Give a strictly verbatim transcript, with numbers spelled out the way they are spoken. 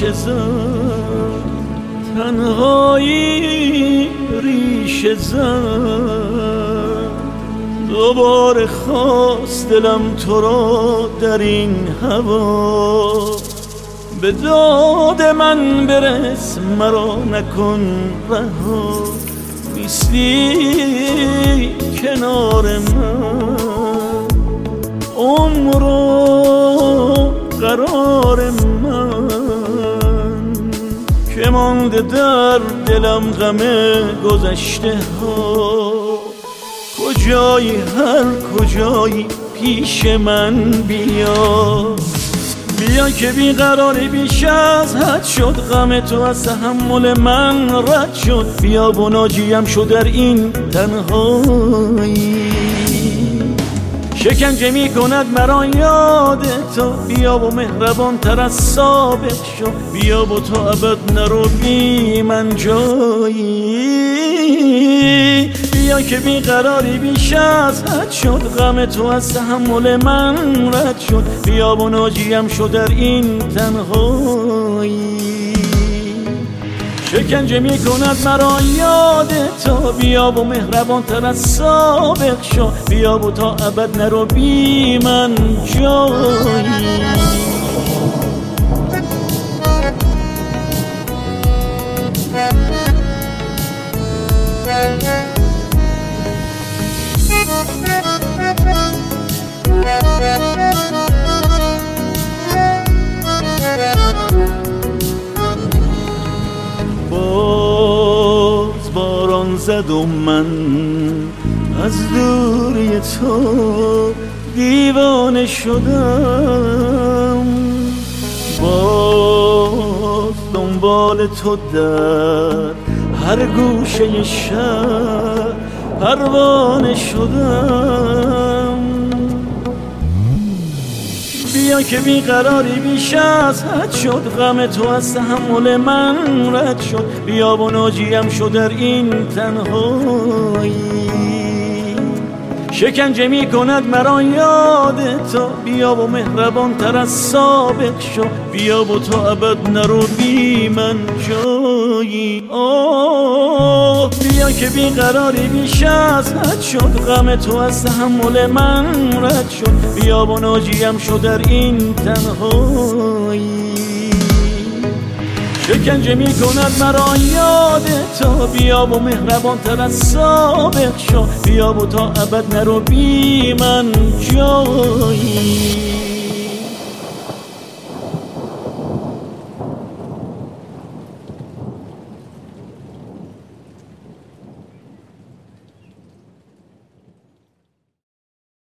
زد، تنهایی ریشه زد. دوباره خواست دلم تو را در این هوا، به داد من برس مرا نکن رها. نیستی کنار من، عمر و قرار من، که مانده در دلم غم گذشته ها. کجایی هر کجایی پیش من بیا، بیا که بیقراری بیش از حد شد. غم تو از تحمل من رد شد، بیا و ناجیم شد در این تنهایی. شکنجه می کند مرا یاد تو، بیا و مهربان تر از سابق شو. بیا و تو ابد نرو بی من جایی. بیا که بیقراری بیش از حد شد، غم تو از تحمل من رد شد. بیا و ناجیم شد در این تنهایی. شکنجه می کند مرا یاد تو، بیا و مهربان تر از سابق شو. بیا و تا ابد نرو بی من جایی. باز باران زد و من از دوری تو دیوانه شدم. باز دنبال تو در هر گوشه شهر پروانه شدم. بیا که بیقراری بیش از حد شد، غم تو از تحمل من رد شد. بیا و ناجیم شد در این تنهایی. شکنجه می کند مرا یاد تو، بیا و مهربان تر از سابق شو. بیا و تو ابد نرو بی من جایی. آه بیا که بیقراری بیش از حد شد، غم تو از تحمل من رد شد. بیا و ناجیم شد در این تنهایی. شکنجه می کند مرا یاد تو، بیا و مهربان تر از سابق شو. بیا و تا ابد نرو بی من جایی.